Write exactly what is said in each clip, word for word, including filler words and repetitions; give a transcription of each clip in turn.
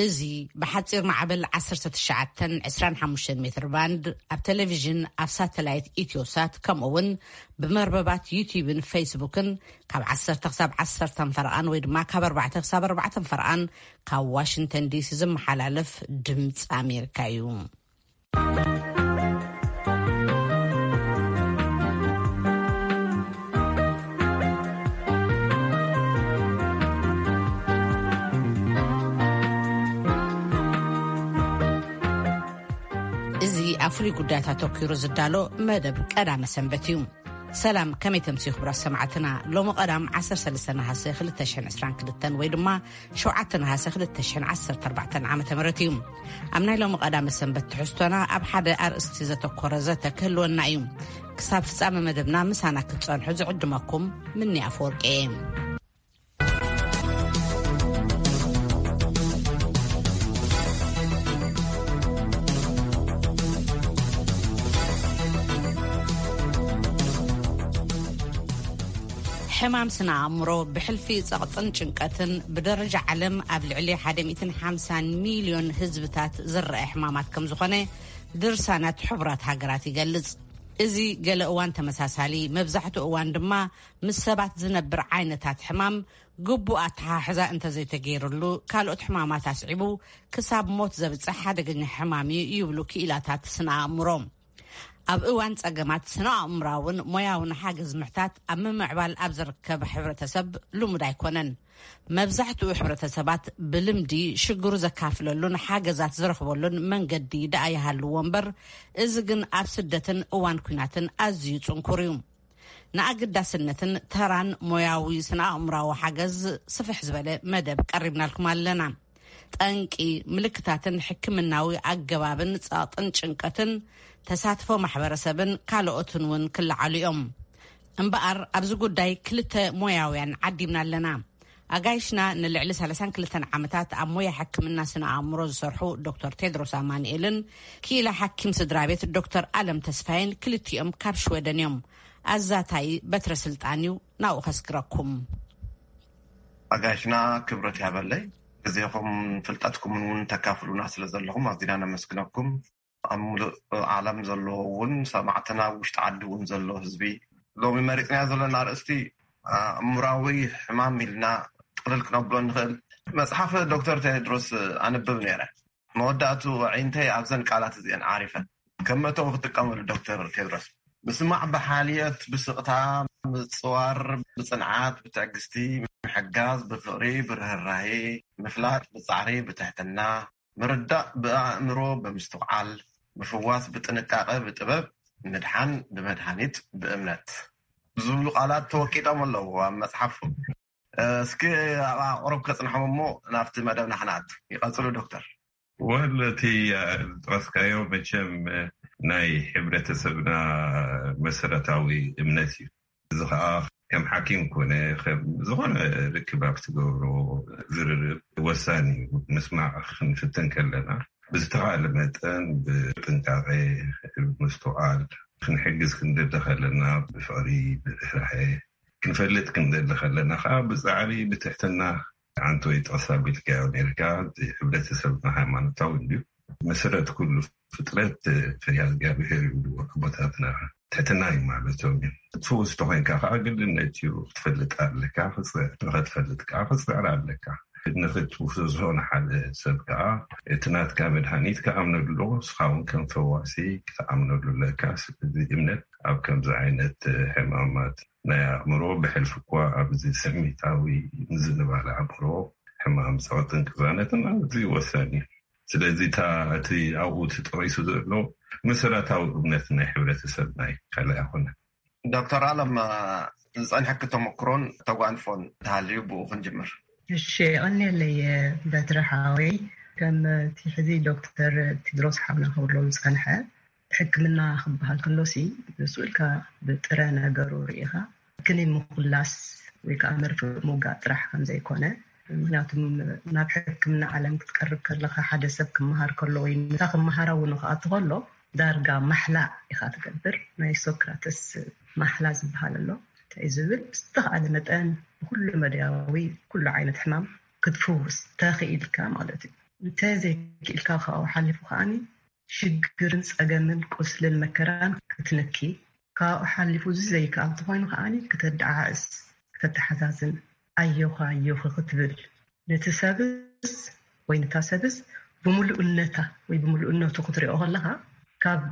ازي بحصير معبل عشرة تشعتن عشرين حموشة متر باند اب تلفزيون اب ساتلايت ايتيوسات كم اون بمرببات يوتيوب فيسبوكن كاب عشرة تخساب عشرة تنفرقان ويدما كاب أربعة تخساب أربعة تنفرقان كاب واشنطن دي سي زم حلالف دمت أمريكا يوم أفري قداتا توكيرو زدالو مدب قدام سنبتيوم سلام كمي تمسي خبرا سمعتنا لو مقدام عصر سلسنا هاسي خلتشن عسران كلتن ويدما شوعتنا هاسي خلتشن عصر تربعتن عامة مرتيوم أمنا لو مقدام سنبت حستونا أبحاد أرستي زتو كورزتا كلو النعيوم كساب فسام مدبنا مسانا كتسان حز عدمكم مني أفورك إيم حمام سنا عمرو بحلفي سقطن چنقتن بدرجة علم قبل علي واحد مئة وخمسين مليون حزبتات زرع حمامات كم زخنه درسانات حبرات هاجرات يجلص ازي قال اوان تمساسالي مبزحته اوان دما مسبات زنبر عينتات حمام قبوات حاحزا انت زي تغيرلو كالوت حمامات اسعبو كساب موت زبصح دغني حمامي يبلو كيلاتات سنا عمرو أب أوان تأجمعت سنة أمراون مياون حاجز محتاج أمام عبال أبزر كبحبرة سب لوم دايكونن مبزحتو حبرة سبات بلمدي شجر زكافل لون حاجزات زرخ ولون من جدي داي هالوامبر إزجن أبسدتن أوان كناتن أزيت انكوريوم نأجد داسنتن تران مياوي سنة أمراو حاجز صفح زبالة مدب قربنا لكم لنا تنكي ملكتاتن حكمناوي أجبابن ساطن شنكتن تساتفو محبرسبن كالوتن ون كل عليهم انبقر أبزو قداي كلتا موياويان عديمنا لنا أغايشنا نلعلس هلسان كلتان عمتات أمويا حكم الناس نعمروز سرحو دكتور تيدروس أمان إلن كيلا حكم سدرابيت الدكتور ألم تسفين كلتي أم كابش ودنيوم أزاتاي بترسلتانيو ناو خسكركم أغايشنا كبرت هابالي إذيكم فلتاتكم من تكافلوا ناس لزلهم أزدنا مسكنكم أم عالم زلوون سمعتنا وش تعدون زلو حزبي لو مريقنا زلنا رأستي أمراوي حمام لنا تقللك نبلون نخل مصحف دكتور تيدروس أنا ببنيرة موداتو عينتي أبزن قالات زين عارفة كم توقتكم الدكتور تيدروس بسمع بحالية بسقطها بصور بصنعات بتعقستي محجاز بفقري برهراهي مفلات بصعري بتهتنا مرداء بأمره بمستقعال بفواس بتنقاقه بطبب مدحان بمدحانيت بأمنات بزولو قالات توكيدهم الله هو مصحفه اسكي قرب كصنحهم مو نافت مدبنا حنات يقصلوا دكتور والتي راسكايو بچم ناي حبرتسبنا مسرتاوي امنتي زخا كم حكيم كونه زغون ركباب تقولوا زر وساني نسمع نفتن كلنا بزتغال متن بتنقاقي المستوعال نحجز كندير دخلنا بفقري برحي كنفلت كندير دخلنا خاب زعري بتحتنا عن تويت أصابي الكاون إركاد حبرتسبنا هايمانتاوي ديو مسرت كل فترات فريال قابل هيرو أبطاتنا تحتناي معلوماتهم تفوز تهين كاخ أقل النتيو تفلت على كافص تغد فلت كافص على عليك نفت تفوز هون حال سبقة تنات كامل هنيت كأمن اللغة سخاون كم فواسي كأمن اللغة كاس إمنت أو كم زعينة حمامات نا أمره بحلف قوا أبزي سمي تاوي نزل على أمره حمام سواتن كزانة أبزي وثاني سلازي تا أتي أو تتريسو ذلو مسراتاو ابنتنا حبرتسبناي خلا هنا دكتور عالم زين حكتو مكرون توقعن فون تهاليو بو فنجمر الشيء أني اللي بترحاوي كان تحذي دكتور تدرس حبنا خبرون سكنها حكمنا خبها كلوسي بسؤالك بترانا ضروريها كني مخلص ويكامر في موقع طرح كم زي كونه ምክንያቱም ናብ ሕክምና ዓለም ክትቀርብ ከለኻ ሓደ ሰብ ክመሃር ከሎ ወይ ምታ ክመሃራ እውን ከኣትኸሎ ዳርጋ ማሕላ ኢኻ ትገብር ናይ ሶክራተስ ማሕላ ዝበሃል ኣሎ እንታይ ዝብል ዝተኻለ መጠን ኩሉ መድያዊ ኩሉ ዓይነት ሕማም ክትፍውስ ተኽኢልካ ማለት እዩ انتازي كيلكا خاو حلفو خاني شجرن سأجمن قسل المكران كتنكي كاو حلفو زي كاو تفاينو خاني كتدعس كتحزازن أيوها أيوها كتبل نتسابس وينتسابس بملؤنتا وبملؤنتا كتريوها لها كاب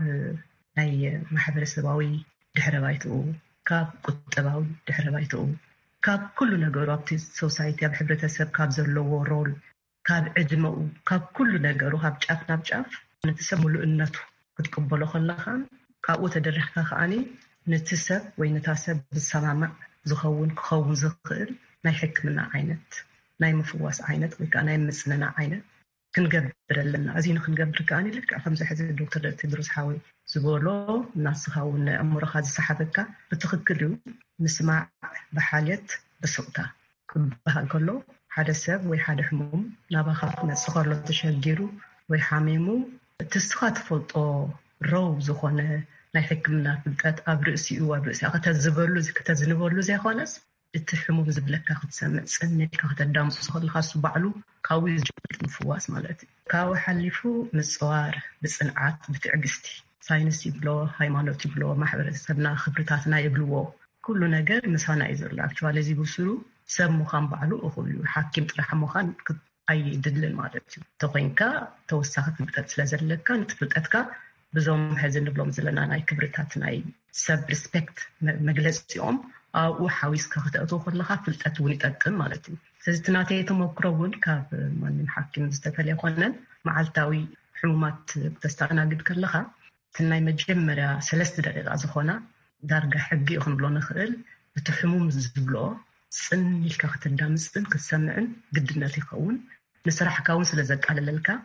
أي محبر سباوي دحر بايتو كاب قطباوي دحر بايتو كاب كل نجار أبتي سوسايتي بحبر تسب كاب زلوا رول كاب عدمو كاب كل نجار وهاب جاف ناب جاف نتسب ملؤنتو كتقبلوا خلاها كاب وتدرح كخاني نتسب وينتسب بالسماع زخون كخون زخير ناي حكمنا عينت ناي مفواس عينت وكان ناي مسننا عينت كنقبر لنا أزين كنقبر كاني لك خمسة حزب الدكتور تدرس حاوي زبولو الناس خاون أمور خاز السحابك بتخكلو نسمع بحالة بسوطة بها كله حدا سب ويحد حموم نابا خاف نسخر له تشهجرو ويحاميمو تستخات فلطو رو زخونه ناي حكمنا فلطات أبرئسي وابرئسي أخذ تزبولو زي كتزنبولو زي خالص التحمو بزبلك أخذ سمع سنك أخذ الدام صخر الخاص بعلو كاوي جبت مفواس مالتي كاو حلفو مصوار بصنعات بتعقستي ساينس يبلو هايمانوت يبلو محبر سبنا خبرتاتنا يبلوو كل نجار مسانا يزور اكچوالي زي بوسرو سب مخان بعلو اخلو حاكم طرح مخان اي دلل مالتي توقينكا توسخت مكتت سلازلكا نتفلطتكا بزوم حزن بلوم زلنا ناي خبرتاتنا سب ريسبكت مجلسيوم او حاويس كختاتو خلخا فلطت ونيطقم مالتي سزتناتي تمكرون كاب من حاكم استفل يكونن معلتاوي حمومات تستغنى كلها تناي مجمرة ثلاث دقائق زخونا دارجة حقي يخون بلون خيل بتحموم زبلو سن الكاخت الدامستن كسمعن قدنا تيقون نسرح كاون سلازق على للكا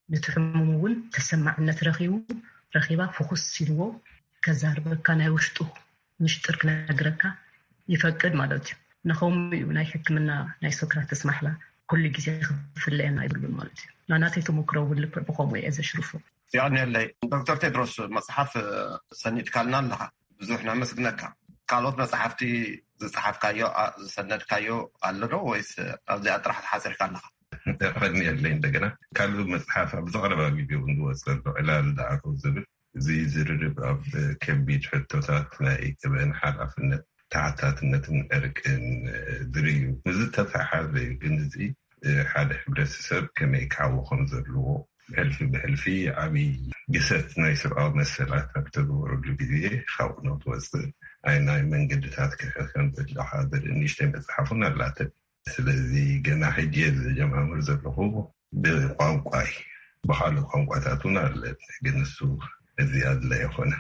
نتحمومون تسمع نترخيو رخيبا فخص سيلو كزارب كان يوشطو نشترك نقركا يفقد مالتي نخوم ناي حكمنا ناي سكرات تسمح له كل جزء في اللي أنا يقول مالتي ناناتي تمكروا واللي بقوم إذا شرفوا يعني اللي دكتور تدرس مصحف سنيت كالنا لها بزوحنا مسكناك قالوت مصحفتي صحف كايو سند كايو قالوا ويس أبدي أطرح الحاضر كالنا خدني اللي عندنا قالوا مصحف بزغرة بيجيبون دوسر إلى الدعاء والزبر زي زرب أب كبيج حتوتات لاقي كمان حرف النت تعتات النتن أركن دريو مزتها حالي جنزي حال حبرسسب كما يكعو خمزر له بهلفي بهلفي عبي جسد نايسر أو مسألة تبتدو رجل جديه خاونا توزد أي ناي من قدتات كخيان بجل حاضر إنيشتين بتحفنا لاتب سلذي جناح جيد جمع مرزر له بقوام قاي بحال قوام قاتاتنا لجنسو الزياد لا يخونه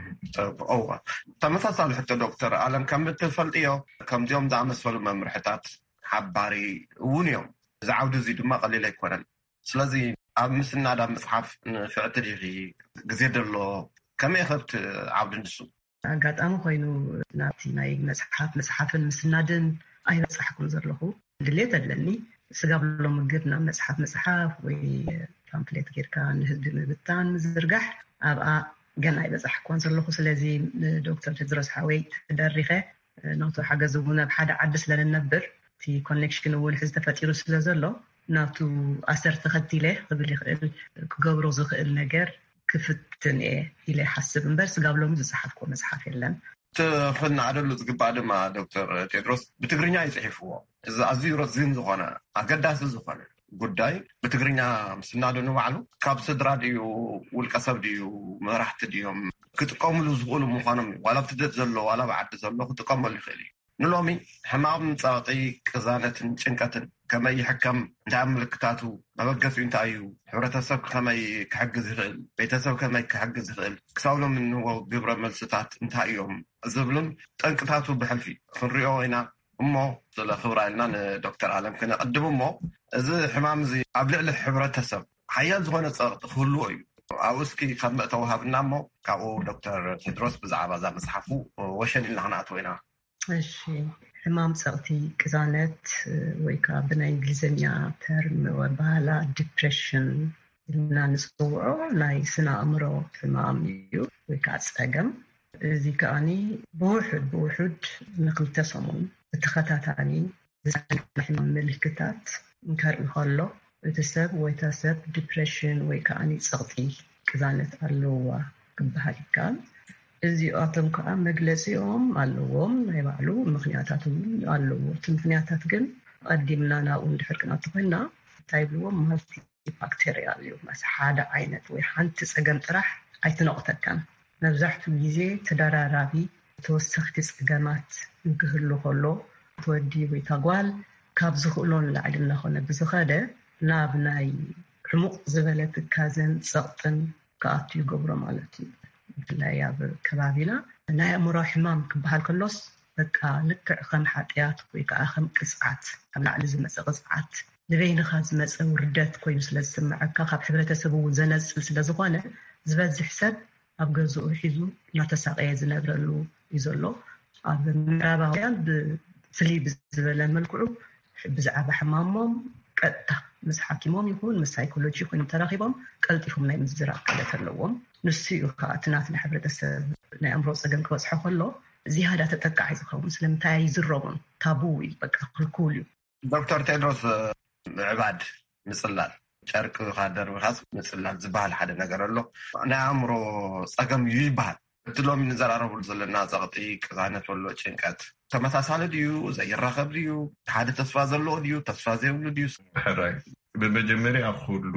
أوه تمثل حتى دكتور عالم كم بتفلت إياه كم يوم دعم سوالو ممرحتات حباري ونيوم زعود زيد ما قليل يكون سلازي أمسنا دام مصحف في أتريغي جزيد الله كم يخبت عبد النسو قد أمو خوينو ناتي ناي مصحف مصحف المسنادن أي مصحف كنزر له دليت اللي سقابل له مقرنا مصحف مصحف وفامبليت غير كان هدي مبتان مزرقح أبقى جنا يبصح كون زلخو سلازي دكتور تدرس حوي دريخه نوتو حاجه زبونه بحدا عدس لننبر في كونكشن اول حز تفاتيرو سلازلو ناتو اثر تختيله قبل يخل كغبرو زخل نجر كفتن ايه الى حسب امبرس قبلو مزحفكم مصحف يلن تفنا عدلو زغبا مع دكتور تدرس بتغرينيا يصحفوا اذا ازيرو زين زغنا اقداس زغنا ጉዳይ በትግርኛ ምስናደኑ ባዕሉ ካብ ስድራ ድዩ ውልቀ ሰብ ድዩ መራሕቲ ድዮም ክጥቀምሉ ዝኽእሉ ምዃኖም ዋላ ብትደት ዘሎ ዋላ ብዓዲ ዘሎ ክጥቀመሉ ይኽእል እዩ ንሎሚ ሕማም ፃውጢ ቅዛነትን ጭንቀትን ከመይ ይሕከም እንታይ ምልክታቱ መበገሱ እንታይ እዩ ሕብረተሰብ ከመይ ክሕግዝ ይኽእል ቤተሰብ ከመይ ክሕግዝ ይኽእል ክሳብሎም እንህቦ ግብረ መልስታት እንታይ እዮም ዝብሉን ጠንቅታቱ ብሕልፊ ክንሪኦ ኢና እሞ ስለ ክብራ ኢልና ንዶክተር ዓለም ክነቐድም እሞ እዚ ሕማም እዚ ኣብ ልዕሊ ሕብረተሰብ ሓያል ዝኾነ ፀቕጢ ክህልዎ እዩ ኣብኡ እስኪ ካብ መእተዊ ሃብና እሞ ካብኡ ዶክተር ቴድሮስ ብዛዕባ እዛ መፅሓፉ ወሸን ኢልና ክንኣትዎ ኢና እሺ ሕማም ፀቕጢ ቅዛነት ወይ ከዓ ብናይ እንግሊዝኛ ተርም ወባህላ ዲፕሬሽን ኢልና ንፅውዖ ናይ ስነ ኣእምሮ ሕማም እዩ ወይ ከዓ ፀገም እዚ ከዓኒ ብውሕድ ብውሕድ ንክልተ ሰሙን ብተኸታታኒ ዝፀንሕ ሕማም ምልክታት እንከርኢ ከሎ እትሰብ ወይ ተሰብ ዲፕሬሽን ወይ ከዓኒ ጸቕጢ ቅዛነት ኣለዎ ክበሃል ይከኣል። እዚኣቶም ከዓ መግለጺኦም ኣለዎም ናይ ባዕሉ ምኽንያታት ኣለዎ። እቲ ምኽንያታት ግን ቀዲምና ናብኡ እንድሕር ክንኣቱ ኮይና እንታይ ብልዎም ማልቲ ባክቴሪያል እዩ። መስ ሓደ ዓይነት ወይ ሓንቲ ጸገም ጥራሕ ኣይትነቕተካን። መብዛሕትኡ ግዜ ተደራራቢ ተወሰኽቲ ጸገማት እንክህሉ ከሎ ተወዲ ወይ ተጓል ካብ ዝኽእሎን ላዕሊ እናኾነ ብዝኸደ ናብ ናይ ሕሙቕ ዝበለ ትካዘን ጸቕጥን ከኣቱ ይገብሮ ማለት እዩ። ብፍላይ ኣብ ከባቢና ናይ ኣእምሮ ሕማም ክበሃል ከሎስ በቃ ልክዕ ከም ሓጢያት ወይ ከዓ ከም ቅፅዓት ኣብ ላዕሊ ዝመፀ ቅፅዓት ንበይንኻ ዝመፀ ውርደት ኮይኑ ስለ ዝስምዐካ ካብ ሕብረተሰብ እውን ዘነፅል ስለ ዝኾነ ዝበዝሕ ሰብ ኣብ ገዝኡ ሒዙ እናተሳቀየ ዝነብረሉ እዩ ዘሎ። ኣብ ምዕራባውያን ብፍልይ ብዝበለ መልክዑ ብዛዕባ ሕማሞም ቀጥታ ምስ ሓኪሞም ይኹን ምስ ሳይኮሎጂ ኮይኖም ተራኺቦም ቀልጢፎም ናይ ምዝራብ ክእለት ኣለዎም። ንሱ እዩ ከዓ እቲ ናትና ሕብረተሰብ ናይ ኣእምሮ ፀገም ክበፅሖ ከሎ ዝያዳ ተጠቃዒ ዝኸውን ስለምንታይ ይዝረቡን ታቡ እዩ በቃ ክልኩል እዩ። ዶክተር ቴድሮስ ምዕባድ ምፅላል ጨርቂ ካደርብኻስ ምፅላል ዝበሃል ሓደ ነገር ኣሎ ናይ ኣእምሮ ፀገም እዩ ይበሃል። እቲ ሎሚ ንዘራረብሉ ዘለና ጸቕጢ ቅዛነት ወሎ ጭንቀት ተመሳሳሊ ድዩ ዘይራኸብ ድዩ ሓደ ተስፋ ዘለዎ ድዩ ተስፋ ዘይብሉ ድዩ? ሕራይ ብመጀመርያ ኩሉ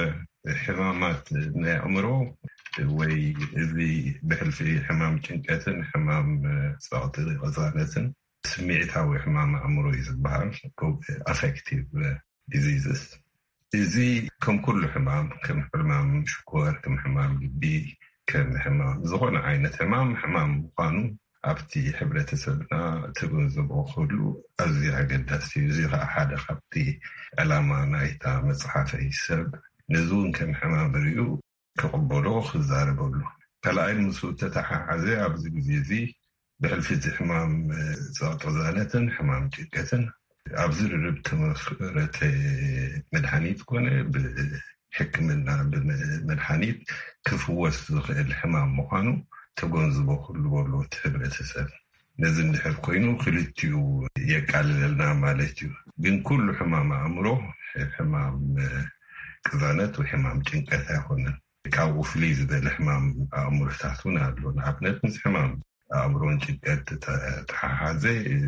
ሕማማት ናይ ኣእምሮ ወይ እዚ ብሕልፊ ሕማም ጭንቀትን ሕማም ጸቕጢ ቅዛነትን ስሚዕታዊ ሕማም ኣእምሮ እዩ ዝበሃል ኣፌክቲቭ ዲዚዝስ። እዚ ከም ኩሉ ሕማም ከም ሕማም ሽኮር ከም ሕማም ልቢ ከም ሕማም ዝኾነ ዓይነት ሕማም ሕማም ምዃኑ ኣብቲ ሕብረተሰብና ተገንዘቦ ኩሉ ኣዝዩ ኣገዳሲ እዩ። እዚ ከዓ ሓደ ካብቲ ዕላማ ናይታ መፅሓፈይ ሰብ ነዚ እውን ከም ሕማም ርዩ ክቕበሎ ክዛረበሉ ካልኣይ ምስ ተተሓሓዘ ኣብዚ ግዜ እዚ ብሕልፊ እቲ ሕማም ጸቕጢ ቅዛነትን ሕማም ጭንቀትን ኣብዚ ርርብ ተመኽረተ መድሓኒት ኮነ ብሕክምና ብመድሓኒት ክፍወስ ዝኽእል ሕማም ምዃኑ ተገንዝቦ ኩሉ በሎ እቲ ሕብረተሰብ። ነዚ እንድሕር ኮይኑ ክልቲኡ የቃልለልና ማለት እዩ። ግን ኩሉ ሕማም ኣእምሮ ሕማም ቅዛነት ወይ ሕማም ጭንቀት ኣይኮነን። ካብኡ ፍልይ ዝበለ ሕማም ኣእምሮታት እውን ኣሎ። ንኣብነት ምስ ሕማም ኣእምሮን ጭንቀት ተሓሓዘ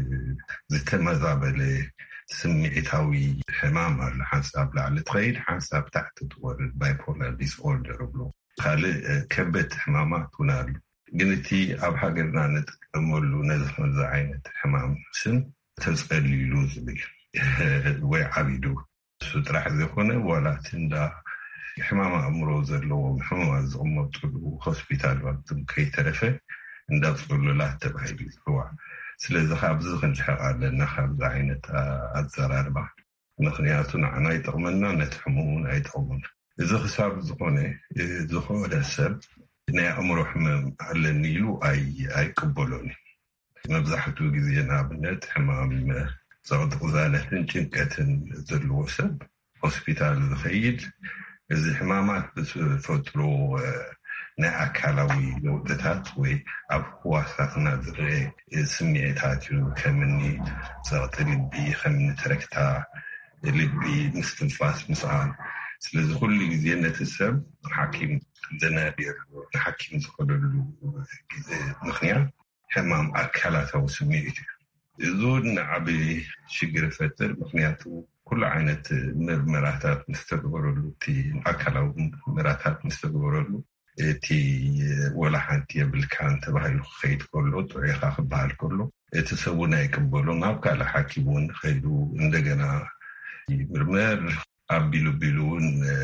ዝተመዛበለ ስምዒታዊ ሕማም ኣሎ። ሓንሳብ ላዕሊ ትኸይድ ሓንሳብ ታሕቲ ትወርድ ባይፖላር ዲስኦርደር ብሎ ካልእ ከበድቲ ሕማማት እውን ኣሎ። ግን እቲ ኣብ ሃገርና ንጥቀመሉ ነዚ ከምዚ ዓይነት ሕማም ስም ተፀሊሉ ዝብል ወይ ዓቢዱ እሱ ጥራሕ ዘይኮነ ዋላት እንዳ ሕማም ኣእምሮ ዘለዎም ሕሙማት ዝቕመጡሉ ሆስፒታል ባትም ከይተረፈ እንዳ ፅሉላት ተባሂሉ ይፅዋዕ። ስለዚ ካብዚ ክንልሕቕ ኣለና ካብዚ ዓይነት ኣዘራርባ። ምክንያቱ ንዓና ይጠቕመና ነቲ ሕሙሙን ኣይጠቕሙና። እዚ ክሳብ ዝኾነ ዝኾነ ሰብ ናይ ኣእምሮ ሕመም ኣለኒ ኢሉ ኣይቅበሎን። መብዛሕትኡ ግዜ ንኣብነት ሕማም ጸቕጢ ቅዛነትን ጭንቀትን ዘለዎ ሰብ ሆስፒታል ዝኸይድ እዚ ሕማማት ብዝፈጥሮ ናይ ኣካላዊ ለውጥታት ወይ ኣብ ህዋሳትና ዝርአ ስምዒታት እዩ። ከምኒ ጸቕጢ ልቢ ከምኒ ተረክታ ልቢ ምስትንፋስ ምስኣን። ስለዚ ኩሉ ግዜ ነቲ ሰብ ሓኪም ዘናብየሉ ንሓኪም ዝኸደሉ ግዜ ምክንያት ሕማም ኣካላታዊ ስምዒት እዩ። እዚ ንዓብዪ ሽግር ይፈጥር። ምክንያቱ ኩሉ ዓይነት ምርመራታት ምስተግበረሉ እቲ ኣካላዊ ምርመራታት ምስተግበረሉ እቲ ወላ ሓንቲ የብልካን ተባሂሉ ክኸይድ ከሎ ጥዑይኻ ክበሃል ከሎ እቲ ሰብ እውን ኣይቅበሎም። ኣብ ካልእ ሓኪም እውን ከይዱ እንደገና ምርመር ኣቢሉ ቢሉ እውን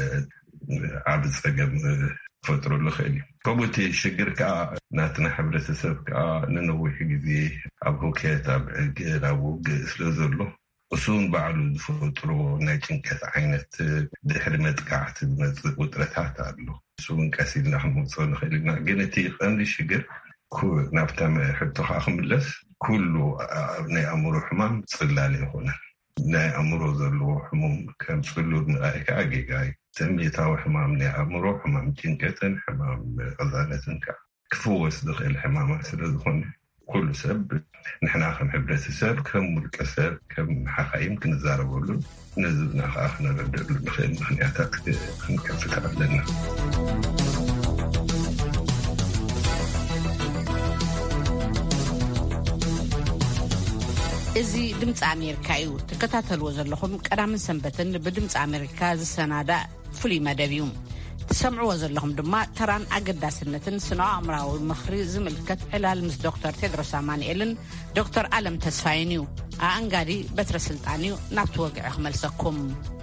ዓብ ፀገም ክፈጥረሉ ክእል እዩ። ከምኡ እቲ ሽግር ከዓ ናትና ሕብረተሰብ ከዓ ንነዊሕ ግዜ ኣብ ሁከት ኣብ ዕግር ኣብ ውግእ ስለ ዘሎ እሱን ባዕሉ ዝፈጥሮ ናይ ጭንቀት ዓይነት ድሕሪ መጥቃዕቲ ዝመፅእ ውጥረታት ኣሎ። እሱን ቀሲልና ክንመፅኦ ንኽእል ኢና። ግን እቲ ቀንዲ ሽግር ናብታ ሕቶኻ ክምለስ ኩሉ ናይ ኣእምሮ ሕማም ፅላል ይኮነን። ናይ ኣእምሮ ዘለዎ ሕሙም ከም ፅሉል ምርኣይ ከዓ ጌጋ እዩ። ስምዒታዊ ሕማም ናይ ኣእምሮ ሕማም ጭንቀትን ሕማም ቅዛነትን ከዓ ክፍወስ ዝኽእል ሕማማት ስለ ዝኾነ كل سب نحن خم حبرة السب كم الكسب كم حقائم كنزاربوا له نزلنا آخرنا نبدأ بالمشاهد مخنياتك نكفتها لنا እዚ ድምፂ ኣሜሪካ እዩ ተከታተልዎ ዘለኹም ቀዳምን ሰንበትን ብድምፂ ኣሜሪካ ዝሰናዳእ ፍሉይ መደብ እዩ ትሰምዕዎ ዘለኹም ድማ ተራን ኣገዳስነትን ስነ ኣእምራዊ ምኽሪ ዝምልከት ዕላል ምስ ዶክተር ቴድሮስ ኣማኑኤልን ዶክተር ኣለም ተስፋይን እዩ ኣንጋዲ በትረ ስልጣን እዩ ናብቲ ወግዒ ክመልሰኩም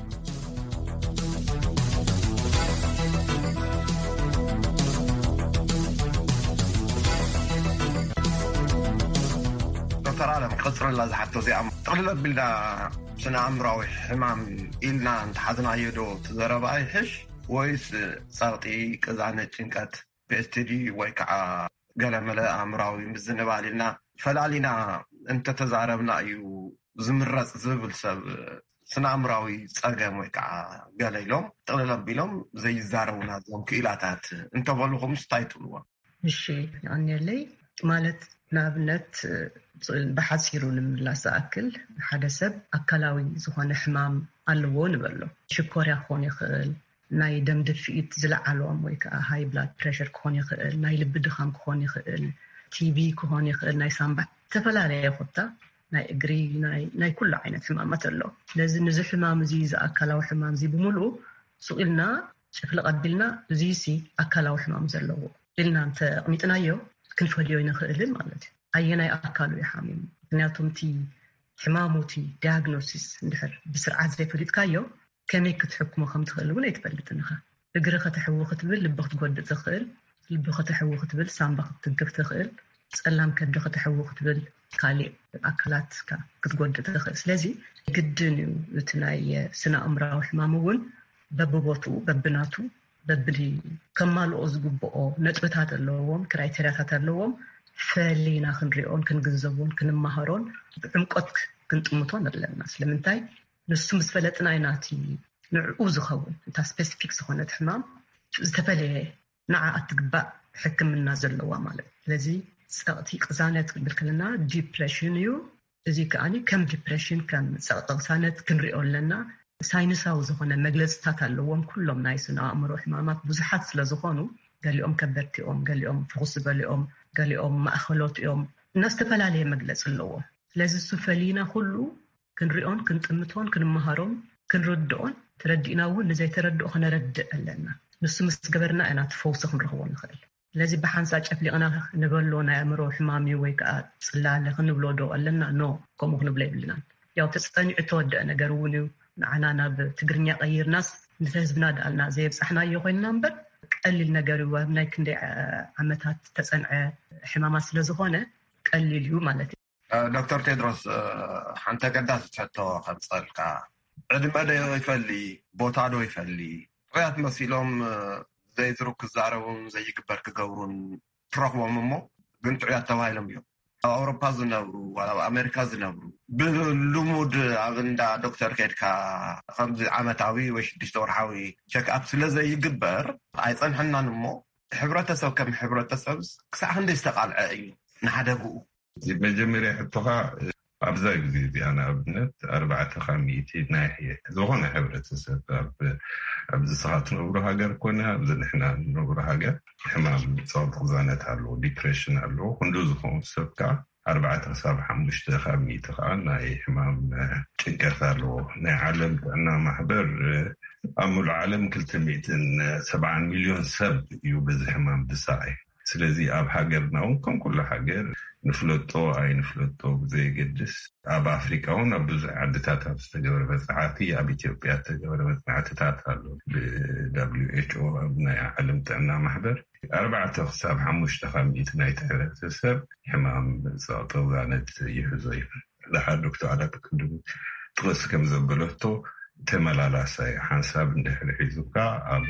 ترى قصر الله زحته زي أم تقلل بلنا سنة عمراوي حمام إلنا انتحدنا يدو تزرب أي حش ويس صارتي كزانة تنكت بيستدي ويكع قال ملا عمراوي مزنب علينا فلالينا انت تزاربنا أيو زمرت زبل سب سنة عمراوي صاقم ويكع قال لهم تقلل بلهم زي الزارونا زوم كإلاتات انت بلوهم ستايتلوا مشي يعني لي مالت نابنت بحثيرو ንምምላስ ኣክል ሓደ ሰብ ኣካላዊ ዝኾነ ሕማም ኣለዎ ንበሎ ሽኮር ይኾን ይኽእል ናይ ደም ግፊት ዝለዓሎም ወይ ከዓ ሃይ ብላድ ፕሬሸር ክኾን ይኽእል ናይ ልብ ድኻም ክኾን ይኽእል ቲቢ ክኾን ይኽእል ናይ ሳምባ ተፈላለየ ይኹታ ናይ እግሪ ናይ ናይ ኩሉ ዓይነት ሕማማት ኣሎ ስለዚ ንዚ ሕማም እዚ ኣካላዊ ሕማም እዚ ብምሉእ ሱኢልና ጭፍለ ቀቢልና እዚ ሲ ኣካላዊ ሕማም ዘለዎ ኢልና ተቕሚጥናዮ ክንፈልዮ ይንኽእል ማለት እዩ أينا أكلوا يحامين نياتهم تي حماموتي diagnosis ندحر بسرعة زي فريد كايو كميك تحكموا خم تخلوا ولا يتبلتنها بقرخة تحوخ تبل لبخت جود تخيل لبخة تحوخ تبل سامبخ تنقف تخيل سلام كدخة تحوخ تبل كالي أكلات كا كتجود تخيل لذي جدني وتناي سنة أمرا وحمامون ببوتو ببناتو ببلي كمال أزقبو نتبتات اللوم كرايتيرات اللوم فلينا خنريون كنجذبون كنمهرون بعمقك كنطمطون لنا ስለምንታይ ንሱ ምስ ፈለጥና አይናቲ ንዕኡ ዝኸውን እንታ ስፔሲፊክ ዝኾነ ሕማም ዝተፈለየ ንዓ ኣትግባእ ሕክምና ዘለዋ ማለት ስለዚ ጸቕቲ ቅዛነት ብልክልና ዲፕሬሽን እዩ እዚ ከኣኒ ከም ዲፕሬሽን ከም ጸቕቲ ቅዛነት ክንሪኦ ኣለና ሳይንሳዊ ዝኾነ መግለጽታት ኣለዎም ኩሎም ናይ ስነ ኣእምሮ ሕማማት ብዙሓት ስለ ዝኾኑ ገሊኦም ከበርቲኦም ገሊኦም ፍኹስ በሊኦም ገሊኦም ማእኸሎት እዮም እናስተፈላለየ መግለጽ ኣለዎ ስለዚ ስፈሊና ሁሉ ክንሪኦን ክንጥምቶን ክንመሃሮን ክንረድኦን ተረዲእና እውን ንዘይ ተረድኦ ክነረድእ ኣለና ንሱ ምስ ገበርና ኢና ትፈውስ ክንረኽቦ ንኽእል ስለዚ ብሓንሳ ጨፍሊቕና ንበሎ ናይ ኣእምሮ ሕማም ወይ ከዓ ጽላለ ክንብሎ ዶ ኣለና ኖ ከምኡ ክንብሎ ይብልናን ያው ተጸኒዑ ተወደአ ነገር እውን ንዓና ናብ ትግርኛ ቀይርናስ ንህዝብና ዳልና ዘይብጻሕናዮ ኮይንና እምበር ቀሊል ነገር እዩ ናይ ክንደይ ዓመታት ተጸንዐ ሕማማት ስለ ዝኾነ ቀሊል እዩ ማለት እዩ ዶክተር ቴድሮስ ሓንተ ገዳስ ተቶ ከንጸልካ ዕድመ ዶ ይፈሊ ቦታ ዶ ይፈሊ ጥያት መሲሎም ዘይዝሩ ክዛረቡን ዘይግበር ክገብሩን ትረኽቦም እሞ ግን ጥያት ተባሂሎም እዮም ኣብ ኣውሮፓ ዝነብሩ ኣብ ኣሜሪካ ዝነብሩ ብልሙድ ኣብ እንዳ ዶክተር ከድካ ከምዚ ዓመታዊ ወይ ሽዱሽተ ወርሓዊ ቸክኣፕ ስለዘይግበር ኣይፀንሐናን እሞ ሕብረተሰብ ከም ሕብረተሰብ ክሳዕ ክንደይ ዝተቃልዐ እዩ ንሓደጉኡ መጀመርያ ሕቶኻ ኣብዛ ግዜ እዚኣና ኣብነት ኣርባዕተ ካሚእቲ ናይ ሕየት ዝኾነ ሕብረተሰብ ኣብዚ ስኻ ትነብሩ ሃገር ኮነ ኣብዚ ንሕና ንነብሩ ሃገር ሕማም ጸቕጢ ቅዛነት ኣለዎ ዲፕሬሽን ኣለዎ ክንዱ ዝኾኑ ሰብ ከዓ ኣርባዕተ ክሳብ ሓሙሽተ ካሚእቲ ከዓ ናይ ሕማም ጭንቀት ኣለዎ ናይ ዓለም ጥዕና ማሕበር ኣብ ሙሉእ ዓለም ክልተ ሚእትን ሰብዓን ሚልዮን ሰብ እዩ በዚ ሕማም ዝሰቃይ ስለዚ ኣብ ሃገርና እውን ከም ኩሉ ሃገር ንፍለጦ ኣይንፍለጦ ብዘይገድስ ኣብ ኣፍሪካ እውን ኣብ ብዙሕ ዓድታት ኣብ ዝተገበረ መፅናዕቲ ኣብ ኢትዮጵያ ዝተገበረ መፅናዕትታት ኣሎ ብደብሊው ኤች ኦ ኣብ ናይ ዓለም ጥዕና ማሕበር ኣርባዕተ ክሳብ ሓሙሽተ ካሚእቲ ናይ ሕብረተሰብ ሕማም ጸቕጢ ቅዛነት ይሕዞ እዩ ድሓር ዶክተር ዓዳት ቅድም ጥቕስ ከም ዘበለቶ ተመላላሳይ ሓንሳብ እንድሕሪ ሒዙካ ኣብ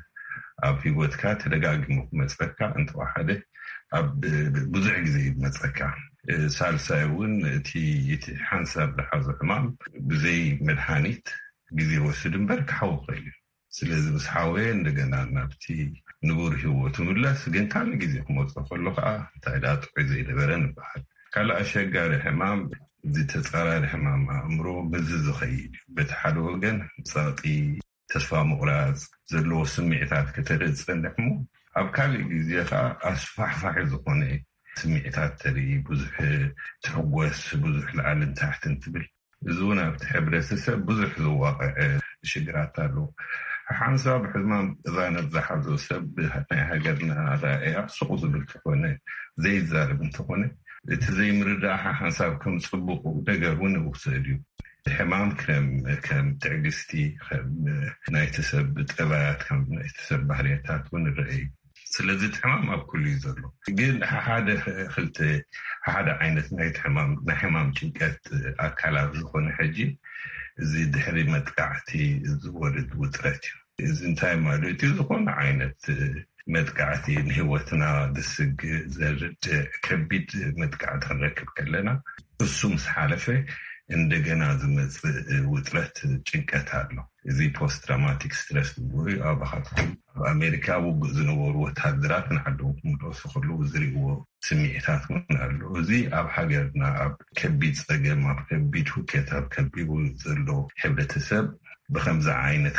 ኣብ ሂወትካ ተደጋጊሙ መጽካ እንተዋሓደ ኣብ ብዙሕ ግዜ መጽካ ሳልሳይ እውን እቲ እቲ ሓንሳብ ዝሓዞ ሕማም ብዘይ መድሓኒት ግዜ ወስድ እምበር ክሓውቕ እዩ ስለዚ ምስ ሓወየ እንደገና ናብቲ ንቡር ህይወቱ ምለስ ግን ካለ ግዜ ክመፅእ ከሎ ከዓ እንታይ ዳ ጥዑይ ዘይነበረ ንበሃል ካልእ ኣሸጋሪ ሕማም ዝተፃራሪ ሕማም ኣእምሮ በዚ ዝኸይድ በቲ ሓደ ወገን ፀቕጢ ተስፋ ምቑራፅ ዘለዎ ስምዒታት ከተረፅንሕ ሞ ኣብ ካልእ ግዜ ከዓ ኣስፋሕፋሒ ዝኾነ ስምዒታት ተርኢ ብዙሕ ትሕጎስ ብዙሕ ላዕልን ታሕትን ትብል እዚ እውን ኣብቲ ሕብረተሰብ ብዙሕ ዝዋቅዕ ሽግራት ኣለዎ ሓንሳብ ብሕማም እዛነት ዝሓዞ ሰብ ናይ ሃገርና ራእያ ሱቕ ዝብል ተኾነ ዘይዛረብ እንተኾነ እቲ ዘይምርዳሕ ሓንሳብ ከም ፅቡቕ ነገር እውን ውሰድ እዩ ሕማም ከም ትዕግስቲ ከም ናይቲ ሰብ ጠባያት ከም ናይቲ ሰብ ባህርያታት እውን ንርኢ ስለዚ እቲ ሕማም ኣብ ኩሉ እዩ ዘሎ ግን ሓደ ክልተ ሓደ ዓይነት ናይቲ ሕማም ናይ ሕማም ጭንቀት ኣካላት ዝኾነ ሕጂ እዚ ድሕሪ መጥቃዕቲ ዝወርድ ውጥረት እዩ እዚ እንታይ ማለት እዩ ዝኾነ ዓይነት መጥቃዕቲ ንህይወትና ዝስግ ዘርድ ከቢድ መጥቃዕቲ ክንረክብ ከለና እሱ ምስ ሓለፈ እንደገና ዝመፅእ ውጥረት ጭንቀት ኣሎ እዚ ፖስት ትራውማቲክ ስትረስ ዝብሉ ኣብኻትኩም ኣብ ኣሜሪካ ውግእ ዝነበሩ ወታደራት ንዓዶም ክምለሱ ከለዉ ዝሪእዎ ስምዒታት እውን ኣሎ እዚ ኣብ ሃገርና ኣብ ከቢድ ፀገም ኣብ ከቢድ ሁከት ኣብ ከቢድ ዘሎ ሕብረተሰብ ብከምዚ ዓይነት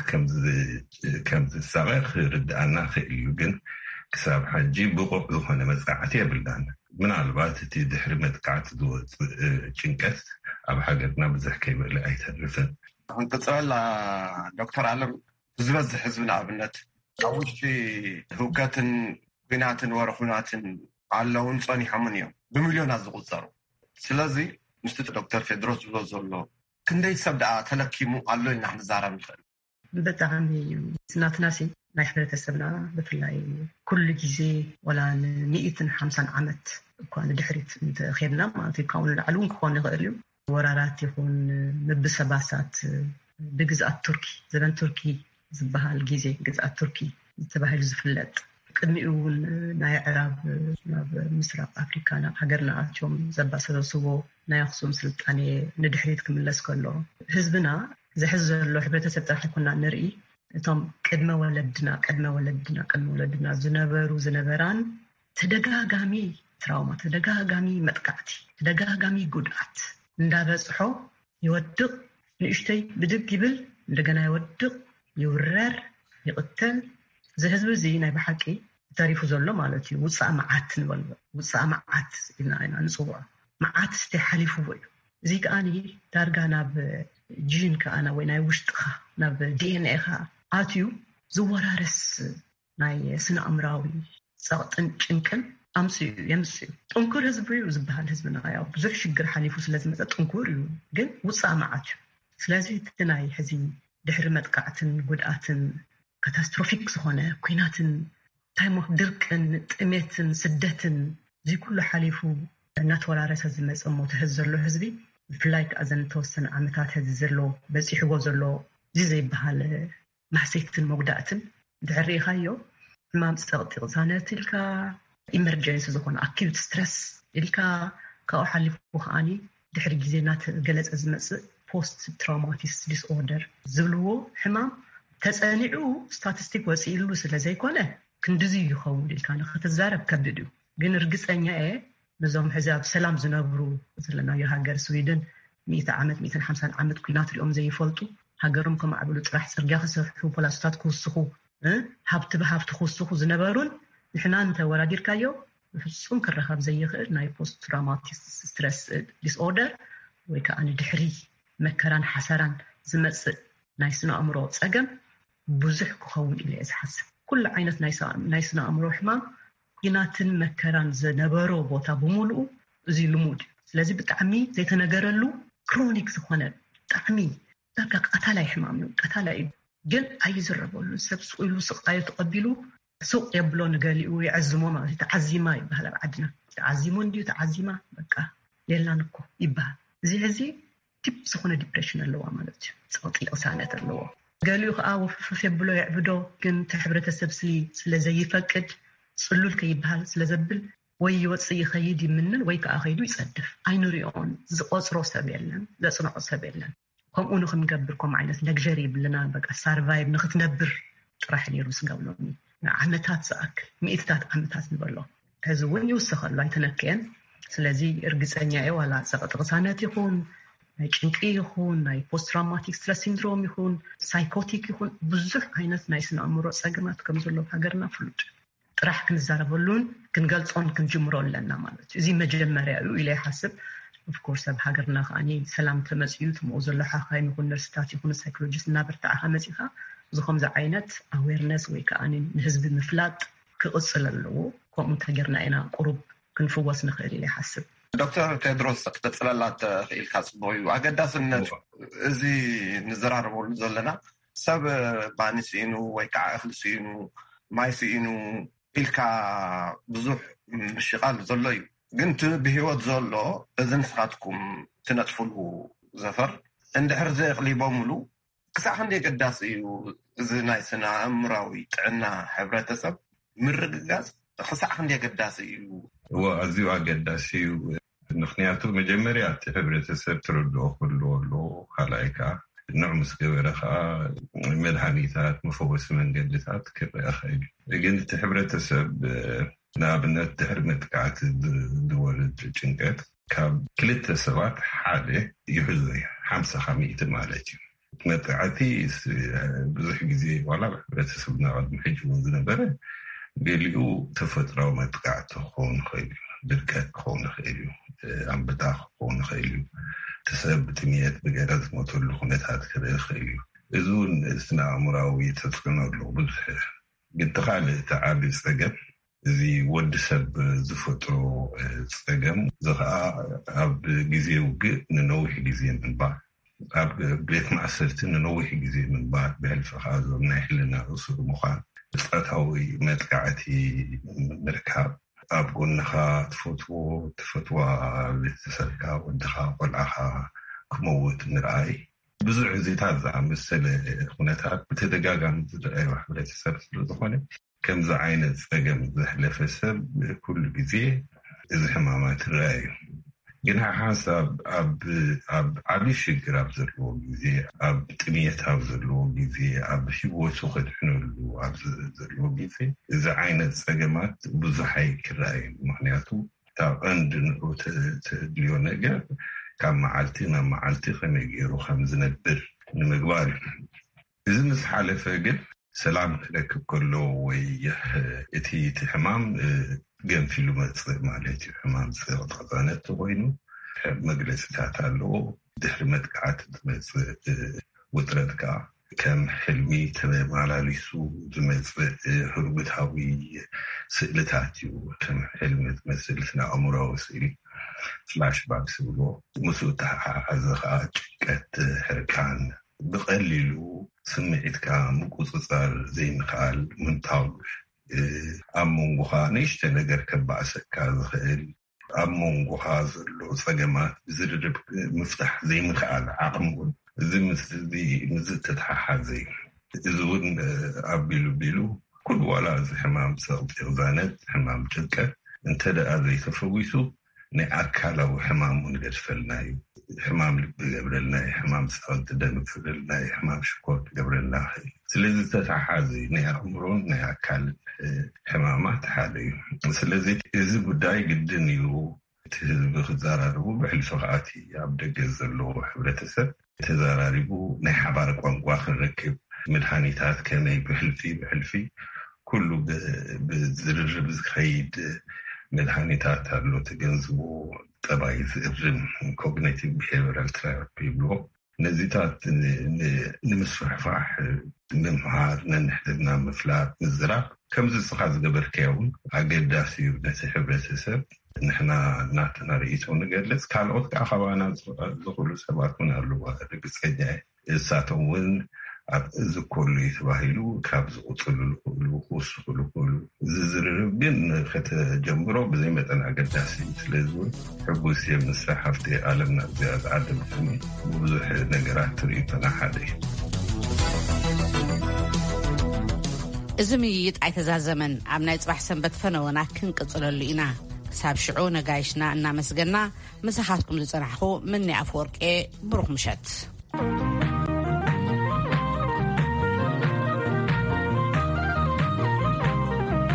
ከምዚ ዝሳቐ ክርድኣና ክእል እዩ ግን ክሳብ ሓጂ ብቑዕ ዝኾነ መፅቃዕቲ የብልናን ምናልባት እቲ ድሕሪ መጥቃዕቲ ዝወፅእ ጭንቀት ኣብ ሃገርና ብዙሕ ከይበለ ኣይተርፍን ክንቅፅበላ ዶክተር ዓለም ዝበዝሕ ህዝቢ ንኣብነት ኣብ ውሽጢ ህውከትን ኩናትን ወረኹናትን ኣለውን ፀኒሖምን እዮም ብሚልዮናት ዝቁፀሩ ስለዚ ምስቲ ዶክተር ቴድሮስ ዝብሎ ዘሎ ክንደይ ሰብ ደኣ ተለኪሙ ኣሎ ኢልና ክንዛረብ ንኽእል ብጣዕሚ ስናትናሲ ናይ ሕብረተሰብና ብፍላይ ኩሉ ግዜ ወላ ንሚእትን ሓምሳን ዓመት እኳ ንድሕሪት እንተኸድና ማለት እዩ ካብኡ ንላዕሊ እውን ክኾን ይኽእል እዩ ወራራት ይኹን ምብሰባሳት ብግዝኣት ቱርኪ ዘበን ቱርኪ ዝበሃል ግዜ ግዝኣት ቱርኪ ዝተባሂሉ ዝፍለጥ ቅድሚኡ እውን ናይ ዕራብ ናብ ምስራቅ ኣፍሪካ ናብ ሃገርና ኣትዮም ዘባሰበስቦ ናይ ኣክሱም ስልጣኔ ንድሕሪት ክምለስ ከሎ ህዝብና ዝሕዝ ዘሎ ሕብረተሰብ ጥራሕ ይኮና ንርኢ እቶም ቅድመ ወለድና ቅድመ ወለድና ቅድመ ወለድና ዝነበሩ ዝነበራን ተደጋጋሚ ትራውማ ተደጋጋሚ መጥቃዕቲ ተደጋጋሚ ጉድኣት እንዳበፅሖ ይወድቕ ንእሽተይ ብድግ ይብል እንደገና ይወድቕ ይውረር ይቕተል ዝህዝቢ እዚ ናይ ብሓቂ ተሪፉ ዘሎ ማለት እዩ ውፃእ መዓት ንበል ውፃእ መዓት ኢልና ኢና ንፅውዖ መዓት ዝተሓሊፉዎ እዩ እዚ ከዓኒ ዳርጋ ናብ ጂን ከዓና ወይ ናይ ውሽጥኻ ናብ ዲኤንኤ ኻ ኣትዩ ዝወራረስ ናይ ስነ ኣእምራዊ ፀቕጥን ጭንቅን ኣምፅኡ የምፅኡ ጥንኩር ህዝቢ እዩ ዝበሃል ህዝብና ያው ብዙሕ ሽግር ሓሊፉ ስለዝመፀ ጥንኩር እዩ ግን ውፃእ መዓት እዩ ስለዚ እቲ ናይ ሕዚ ድሕሪ መጥቃዕትን ጉድኣትን ካታስትሮፊክ ዝኾነ ኩናትን ታይም ኦፍ ድርቅን ጥሜትን ስደትን እዚ ኩሉ ሓሊፉ እናተወራረሰ ዝመፀ ሞ ትሕዝ ዘሎ ህዝቢ ብፍላይ ከዓ ዘን ተወሰነ ዓመታት ሕዚ ዘሎ በፂሕዎ ዘሎ እዚ ዘይበሃል ማሕሰይትን መጉዳእትን ድሕሪኢኻዮ ሕማም ፀቕጢ ቅሳነት ኢልካ ኢመርጀንሲ ዝኾነ ኣኪዩት ስትረስ ኢልካ ካብኡ ሓሊፉ ከዓኒ ድሕሪ ግዜ እናተገለፀ ዝመፅእ ፖስት ትራውማቲክ ዲስኦርደር ዝብልዎ ሕማም ተፀኒዑ ስታቲስቲክ ወፂኢሉ ስለዘይኮነ ክንድዚ ይኸውን ኢልካ ንኽትዛረብ ከቢድ እዩ ግን እርግፀኛ እየ ነዞም ሕዚ ኣብ ሰላም ዝነብሩ ዘለናዮ ሃገር ስዊድን ሚእቲ ዓመት ሚእትን ሓምሳን ዓመት ኩናት ሪኦም ዘይፈልጡ ሃገሮም ከማዕብሉ ጥራሕ ፅርግያ ክሰርሑ ፖላስታት ክውስኹ ሃብቲ ብሃብቲ ክውስኹ ዝነበሩን ንሕና እንተወራዲርካዮ ብፍፁም ክረኸብ ዘይኽእል ናይ ፖስት ትራውማቲክ ስትረስ ዲስኦርደር ወይ ከዓ ንድሕሪ መከራን ሓሰራን ዝመፅእ ናይ ስነ ኣእምሮ ፀገም ብዙሕ ክኸውን ኢለ እየ ዝሓስብ ኩሉ ዓይነት ናይ ስነ ኣእምሮ ሕማም ኩናትን መከራን ዝነበሮ ቦታ ብምሉኡ እዚ ልሙድ ስለዚ ብጣዕሚ ዘይተነገረሉ ክሮኒክ ዝኾነ ብጣዕሚ ዳርጋ ቀታላይ ሕማም እዩ ቀታላይ እዩ ግን ኣይዝረበሉ ሰብ ስኢሉ ስቃዩ ተቐቢሉ ሱቅ የብሎ ንገሊኡ ይዕዝሞ ማለት ተዓዚማ ይበሃል ኣብ ዓድና ተዓዚሞ እንዲሁ ተዓዚማ በቃ የላን እኮ ይበሃል እዚ ሕዚ ቲፕ ዝኾነ ዲፕሬሽን ኣለዋ ማለት እዩ ፀቕጢ ቅሳነት ኣለዎ ገሊኡ ከዓ ወፍፍፍ የብሎ ይዕብዶ ግን ሕብረተሰብ ስለዘይፈቅድ ፅሉል ከይበሃል ስለዘብል ወይ ይወፅእ ይኸይድ ይምንን ወይ ከዓ ኸይዱ ይፀድፍ ኣይንሪኦን ዝቆፅሮ ሰብ የለን ዘፅንዖ ሰብ የለን ከምኡ ንክንገብር ከም ዓይነት ለግዠሪ ይብልና በቃ ሳርቫይቭ ንክትነብር ጥራሕ ነይሩ ስጋብሎኒ ዓመታት ዝኣክል ሚእትታት ዓመታት ንበሎ ሕዚ እውን ይውስኸሉ ኣይተነክአን ስለዚ እርግፀኛ እየ ዋላ ፀቕጢ ቅሳነት ይኹን ናይ ጭንቂ ይኹን ናይ ፖስት ትራውማቲክ ስትረስ ሲንድሮም ይኹን ሳይኮቲክ ይኹን ብዙሕ ዓይነት ናይ ስነ ኣእምሮ ፀገማት ከም ዘሎ ሃገርና ፍሉጥ ጥራሕ ክንዛረበሉን ክንገልፆን ክንጅምሮ ኣለና ማለት እዩ እዚ መጀመርያ እዩ ኢለ ይሓስብ ኦፍኮርስ ኣብ ሃገርና ከዓኒ ሰላም ተመፅዩ ትምኡ ዘሎ ሓኻይም ይኹን ነርስታት ይኹን ሳይኮሎጂስት እናበርታዕኻ መፂኻ ዝኸምዚ ዓይነት ኣዌርነስ ወይ ከዓኒ ንህዝቢ ምፍላጥ ክቕፅል ኣለዎ ከምኡ እንተገርና ኢና ቁሩብ ክንፍወስ ንኽእል ኢለ ይሓስብ ዶክተር ቴድሮስ ክትቅፅለላ ትኽኢልካ ፅቡቅ እዩ ኣገዳስነት እዚ ንዘራርበሉ ዘለና ሰብ ባኒ ስኢኑ ወይ ከዓ እኽሊ ስኢኑ ማይ ስኢኑ ኢልካ ብዙሕ ምሽቃል ዘሎ እዩ ግን እቲ ብሂወት ዘሎ እዚ ንስኻትኩም ትነጥፍሉ ዘፈር እንድሕር ዘቕሊቦምሉ ክሳብ ክንደይ ኣገዳሲ እዩ እዚ ናይ ስነ ኣእምሮዊ ጥዕና ሕብረተሰብ ምርግጋፅ ክሳብ ክንደይ ኣገዳሲ እዩ ወኣዝዩ ኣገዳሲ እዩ ምክንያቱ መጀመርያ እቲ ሕብረተሰብ ትረድኦ ክህልዎ ኣለዎ ካልኣይ ከዓ ንዕ ምስ ገበረ ከዓ መድሃኒታት መፈወሲ መንገድታት ክረአ ኽእል ግን እቲ ሕብረተሰብ ንኣብነት ድሕሪ መጥቃዕቲ ዝወርድ ጭንቀት ካብ ክልተ ሰባት ሓደ ይሕዞ እዩ ሓምሳ ሚእቲ ማለት እዩ መጥቃዕቲ ብዙሕ ግዜ ዋላ ሕብረተሰብና ቅድሚ ሕጂ እውን ዝነበረ ገሊኡ ተፈጥራዊ መጥቃዕቲ ክኸውን ይኽእል እዩ ድርቀት ክኸውን ይኽእል እዩ ኣንበጣ ክኸውን ይኽእል እዩ ተሰብ ብትምየት ብገረ ዝሞተሉ ኩነታት ክርኢ ይኽእል እዩ እዚ እውን ስነ ኣእምሮዊ ተፅዕኖ ኣለዎ ብዙሕ ግን ተኻልእ እቲ ዓብዪ ፀገም እዚ ወዲ ሰብ ዝፈጥሮ ፀገም እዚ ከዓ ኣብ ግዜ ውግእ ንነዊሕ ግዜ ምንባር ኣብ ቤት ማእሰርቲ ንነዊሕ ግዜ ምንባር ብሕልፊ ከዓ ዞም ናይ ሕልና እሱር ምዃን ፍልጠታዊ መጥቃዕቲ ምርካብ ኣብ ጎንኻ ትፈትዎ ትፈትዋ ቤተሰብካ ወድኻ ቆልዓኻ ክመውት ምርኣይ ብዙሕ ግዜታት ዝኣመሰለ ኩነታት ብተደጋጋሚ ዝረአዩ ሕብረተሰብ ስለዝኾነ ከምዚ ዓይነት ፀገም ዘሕለፈ ሰብ ኩሉ ግዜ እዚ ሕማማት ይረአዩ ግን ሓሳብ ኣብ ዓብዪ ሽግር ኣብ ዘለዎ ግዜ ኣብ ጥምየት ኣብ ዘለዎ ግዜ ኣብ ሂወቱ ከድሕነሉ ኣብ ዘለዎ ግዜ እዚ ዓይነት ፀገማት ብዙሓይ ክረአዩ ምክንያቱ ካብ ቀንዲ ንዑ ተድልዮ ነገር ካብ መዓልቲ ናብ መዓልቲ ከመይ ገይሩ ከም ዝነብር ንምግባር እዩ እዚ ምስ ሓለፈ ግን ሰላም ክረክብ ከሎ ወይ እቲ እቲ ሕማም ገንፊሉ መፅእ ማለት እዩ ሕማም ፀቕጥቅፃነት ኮይኑ መግለፂታት ኣለዎ ድሕሪ መጥቃዕቲ ዝመፅእ ውጥረት ከዓ ከም ሕልሚ ተመላሊሱ ዝመፅእ ህርጉታዊ ስእልታት እዩ ከም ሕልሚ ዝመስል ስነ ኣእምሮዊ ስእሊ ፍላሽባክ ዝብሎ ምስኡ ተሓሓዘ ከዓ ጭንቀት ሕርቃን ብቐሊሉ ስምዒትካ ምቁፅፃር ዘይምኽኣል ምንታው ኣብ መንጎኻ ንእሽተ ነገር ከባእሰካ ዝኽእል ኣብ መንጎኻ ዘሎ ፀገማት ዝርርብ ምፍታሕ ዘይምኽኣል ዓቕሚ እውን እዚ ምስ ተተሓሓዘ እዩ እዚ እውን ኣቢሉ ቢሉ ኩሉ ዋላ እዚ ሕማም ፀቕጢ ቅዛነት ሕማም ጭንቀት እንተደኣ ዘይተፈዊሱ ናይ ኣካላዊ ሕማም እውን ገድፈልና እዩ ሕማም ልቢ ገብረልና ሕማም ፀቕጢ ደም ገብረልና ሕማም ሽኮር ገብረልና ስለዚ ተተሓሓዘ ናይ ኣእምሮን ናይ ኣካል ሕማማት ሓደ እዩ ስለዚ እዚ ጉዳይ ግድን እዩ እቲ ህዝቢ ክዘራርቡ ብሕልፊ ከኣቲ ኣብ ደገ ዘለዎ ሕብረተሰብ ተዘራሪቡ ናይ ሓባር ቋንቋ ክንረክብ መድሃኒታት ከመይ ብሕልፊ ብሕልፊ ኩሉ ብዝርርብ ዝኸይድ መድሃኒታት ኣሎ ተገንዝቦ ጠባይ ዝእርም ኮግኒቲቭ ቢሄቪራል ቴራፒ ይብልዎ ነዚታት ንምስፍሕፋሕ ምምሃር ነንሕድና ምፍላጥ ምዝራብ ከምዚ ፅኻ ዝገበርከዮ እውን ኣገዳሲ እዩ ነቲ ሕብረተሰብ ንሕና እናትና ርእይቶ ንገለፅ ካልኦት ከዓ ከባና ዝኽእሉ ሰባት እውን ኣለዎ ርግፀኛ እሳቶም እውን ኣብ እዚ ኮሉ ተባሂሉ ካብ ዝቁፅሉ ዝኽእሉ ክውስኽሉ ክእሉ እዚ ዝርርብ ግን ከተጀምሮ ብዘይ መጠን ኣገዳሲ ስለዚ ሕጉስ እየ ምስ ሓፍቲ ዓለምና እዚኣ ዝዓደምትኒ ብዙሕ ነገራት ትርኢቶና ሓደ እዩ እዚ ምይይጥ ኣይተዛዘመን ኣብ ናይ ፅባሕ ሰንበት ፈነወና ክንቅፅለሉ ኢና ክሳብ ሽዑ ነጋይሽና እናመስገና መሳኻትኩም ዝፀናሕኹ ምኒ ኣፈወርቄ ብሩኽ ምሸት